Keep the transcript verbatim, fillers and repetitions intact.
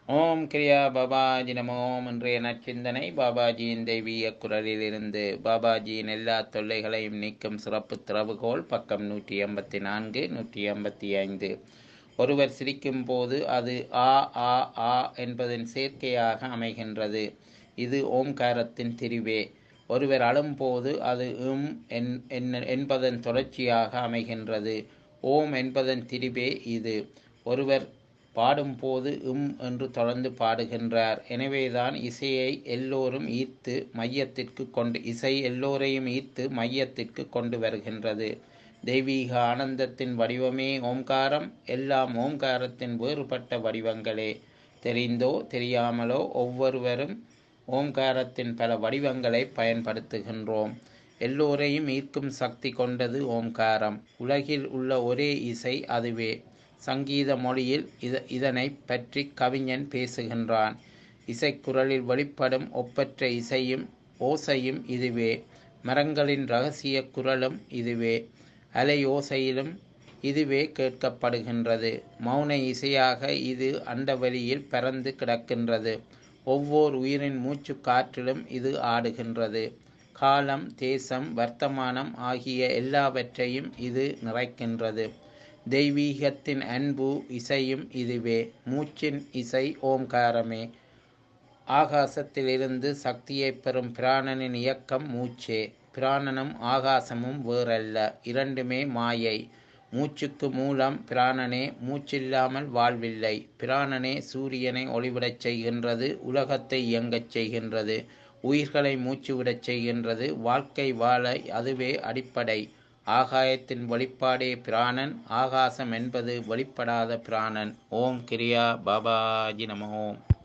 ஓம் கிரியா பாபாஜி நமோ ஓம். இன்றைய நற்சிந்தனை பாபாஜியின் தெய்வீக குரலிலிருந்து. பாபாஜியின் எல்லா தொல்லைகளையும் நீக்கும் சிறப்பு திறவுகோல். பக்கம் நூற்றி எண்பத்தி நான்கு நூற்றி எண்பத்தி ஐந்து. ஒருவர் சிரிக்கும் போது அது ஆ ஆ ஆ என்பதன் சேர்க்கையாக அமைகின்றது. இது ஓம்காரத்தின் திரிவே. ஒருவர் அழும்போது அது உம் என் என்ன- என்பதன் தொடர்ச்சியாக அமைகின்றது. ஓம் என்பதன் திரிவே இது. ஒருவர் பாடும்போது உம் என்று தொடர்ந்து பாடுகின்றார். எனவேதான் இசையை எல்லோரும் ஈர்த்து மையத்திற்கு கொண்டு இசை எல்லோரையும் ஈர்த்து மையத்திற்கு கொண்டு வருகின்றது. தெய்வீக ஆனந்தத்தின் வடிவமே ஓம்காரம். எல்லாம் ஓம்காரத்தின் வேறுபட்ட வடிவங்களே. தெரிந்தோ தெரியாமலோ ஒவ்வொருவரும் ஓம்காரத்தின் பல வடிவங்களை பயன்படுத்துகின்றோம். எல்லோரையும் ஈர்க்கும் சக்தி கொண்டது ஓம்காரம். உலகில் உள்ள ஒரே இசை அதுவே. சங்கீத மொழியில் இத இதனை பற்றி கவிஞன் பேசுகின்றான். இசைக்குரலில் வெளிப்படும் ஒப்பற்ற இசையும் ஓசையும் இதுவே. மரங்களின் இரகசிய குரலும் இதுவே. அலை ஓசையிலும் இதுவே கேட்கப்படுகின்றது. மௌன இசையாக இது அண்டவெளியில் பரந்து கிடக்கின்றது. ஒவ்வொரு உயிரின் மூச்சு காற்றிலும் இது ஆடுகின்றது. காலம், தேசம், வர்த்தமானம் ஆகிய எல்லாவற்றையும் இது நிறைக்கின்றது. தெய்வீகத்தின் அன்பு இசையும் இதுவே. மூச்சின் இசை ஓம்காரமே. ஆகாசத்திலிருந்து சக்தியைப் பெறும் பிராணனின் இயக்கம் மூச்சே. பிராணனும் ஆகாசமும் வேறல்ல, இரண்டுமே மாயை. மூச்சுக்கு மூலம் பிராணனே. மூச்சில்லாமல் வாழ்வில்லை. பிராணனே சூரியனை ஒளிவிடச் செய்கின்றது, உலகத்தை இயங்கச் செய்கின்றது, உயிர்களை மூச்சுவிடச் செய்கின்றது. வாழ்க்கை வாழ அதுவே அடிப்படை. ஆகாயத்தின் வெளிப்பாடே பிராணன். ஆகாசம் என்பது வெளிப்படாத பிராணன். ஓம் கிரியா பாபாஜி நமோ.